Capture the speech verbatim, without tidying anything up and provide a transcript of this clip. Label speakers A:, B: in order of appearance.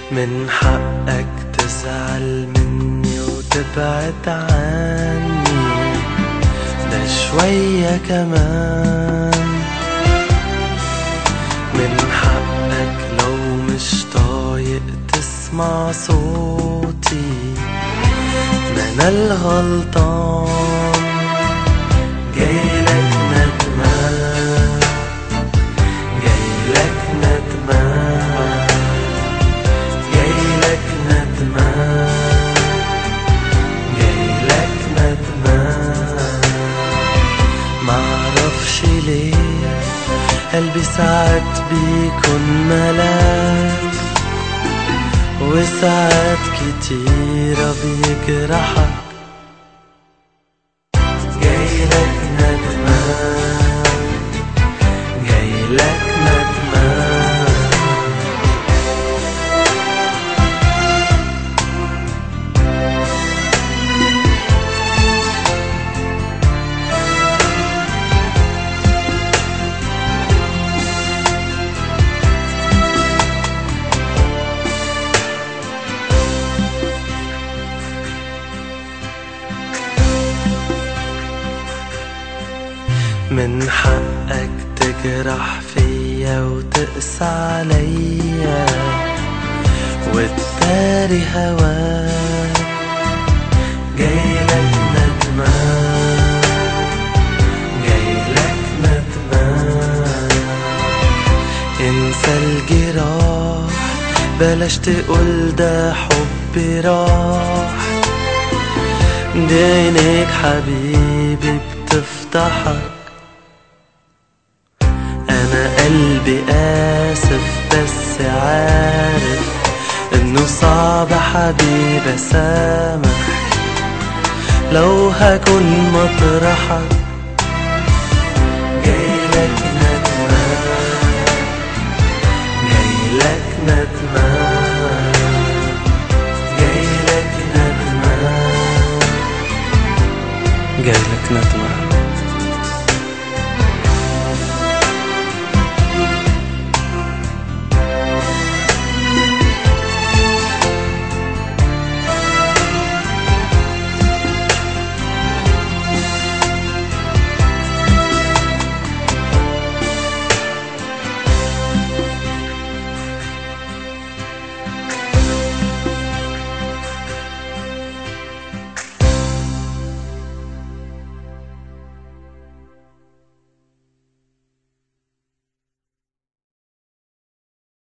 A: من حقك تزعل مني وتبعد عني، ده شوية كمان. من حقك لو مش طايق تسمع صوتي، ما أنا الغلطان. جايلك ندمان، جايلك ندمان، جايلك ندمان، جايلك ندمان. معرفش ليه قلبي ساعات بيكون ملاك، وساعات كتيرة بيجرحك. جايلك ندمان، جايلك ندمان. من حقك تجرح فيا وتقسى عليا وتداري هواك. جايلك ندمان، جايلك ندمان. انسى الجراح، بلاش تقول ده حبي راح. دي عينيك حبيبي بتفتحك. أنا قلبي آسف بس عارف إنه صعب حبيبي أسامح لو هكون مطرحك. جايلك ندمان، جايلك ندمان، جايلك ندمان، جايلك ندمان.